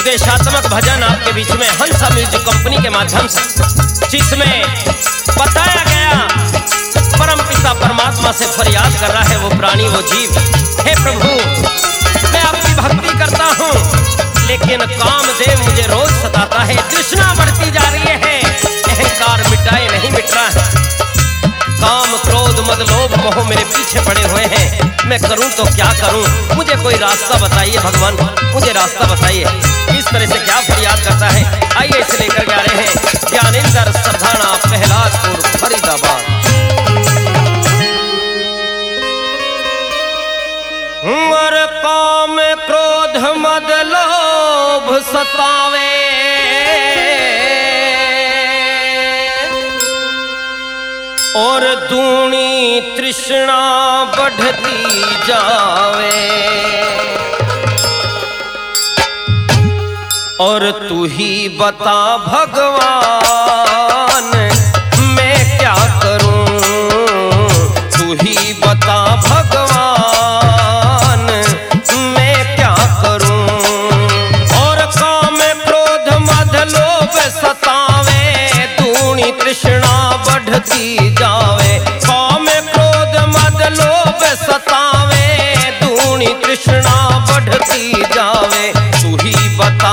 उपदेशात्मक भजन आपके बीच में हंसा म्यूजिक कंपनी के माध्यम से, जिसमें बताया गया परम पिता परमात्मा से फरियाद कर रहा है वो प्राणी वो जीव। हे प्रभु, मैं आपकी भक्ति करता हूँ, लेकिन कामदेव मुझे रोज सताता है, तृष्णा बढ़ती जा रही है, अहंकार मिटाए नहीं मिट रहा है, काम क्रोध मद लोभ मोह मेरे पीछे पड़े हुए हैं, मैं करूं तो क्या करूं, मुझे कोई रास्ता बताइए भगवान, मुझे रास्ता बताइए। इस तरह से क्या फरियाद करता है, आइए इसे लेकर के आ रहे हैं ज्ञानेंद्र सरधाना, प्रहलादपुर, फरीदाबाद। और काम क्रोध मद लोभ सतावे, और दूनी तृष्णा बढ़ती जावे, और तू ही बता भगवान मैं क्या करूं, तू ही बता भगवान मैं क्या करूं। और काम क्रोध मद लोभ सतावे, दूनी तृष्णा बढ़ती जावे, काम क्रोध मद लोभ सतावे, दूनी तृष्णा बढ़ती जावे, तू ही बता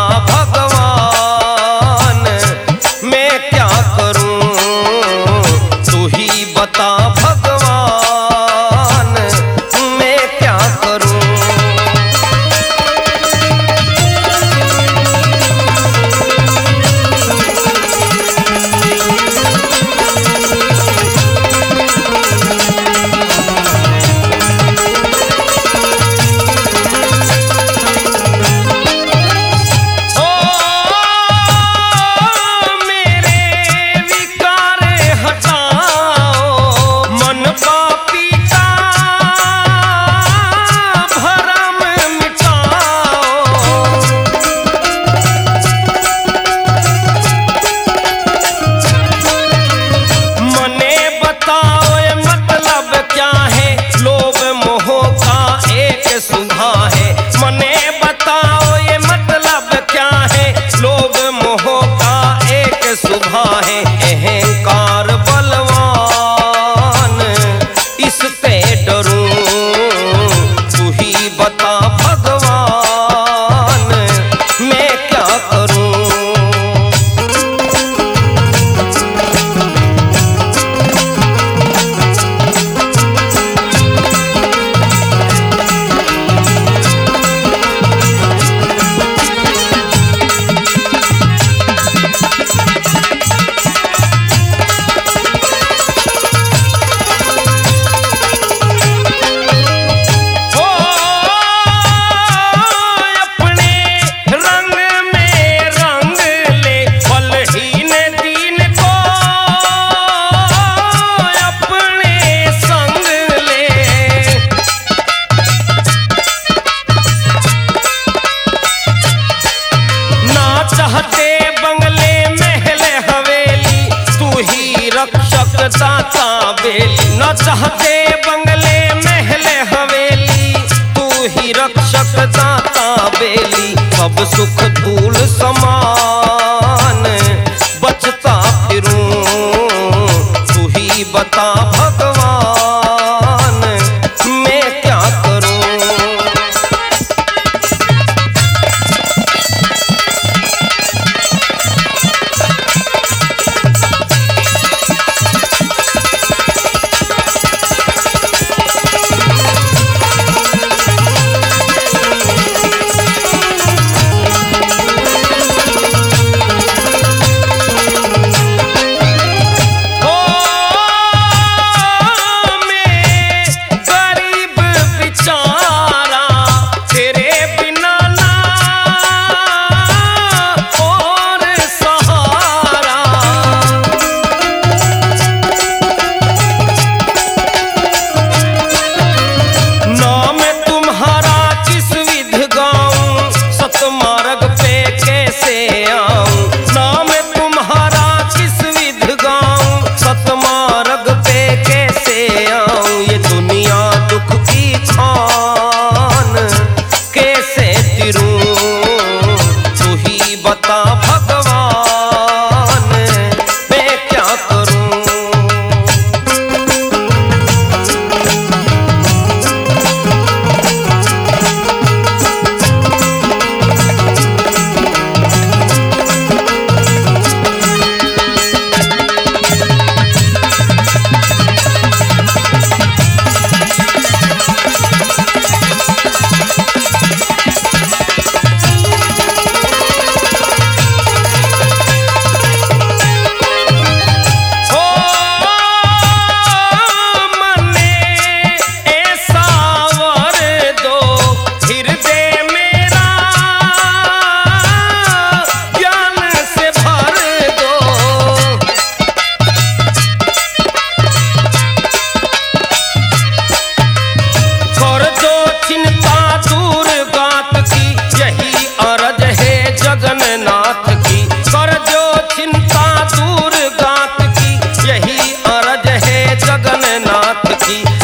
भगवान मैं क्या करूं, तू ही बता भगवान मैं क्या करूं। अहंकार बलवान इस पे डरूं, तू ही बता भगवान मैं क्या करूं। दाता बेली न चाहते बंगले महले हवेली, तू ही रक्षक दाता बेली, सब सुख धूल समान बचता फिरूं, तू ही बता भगवान मैं क्या करूं।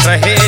रहे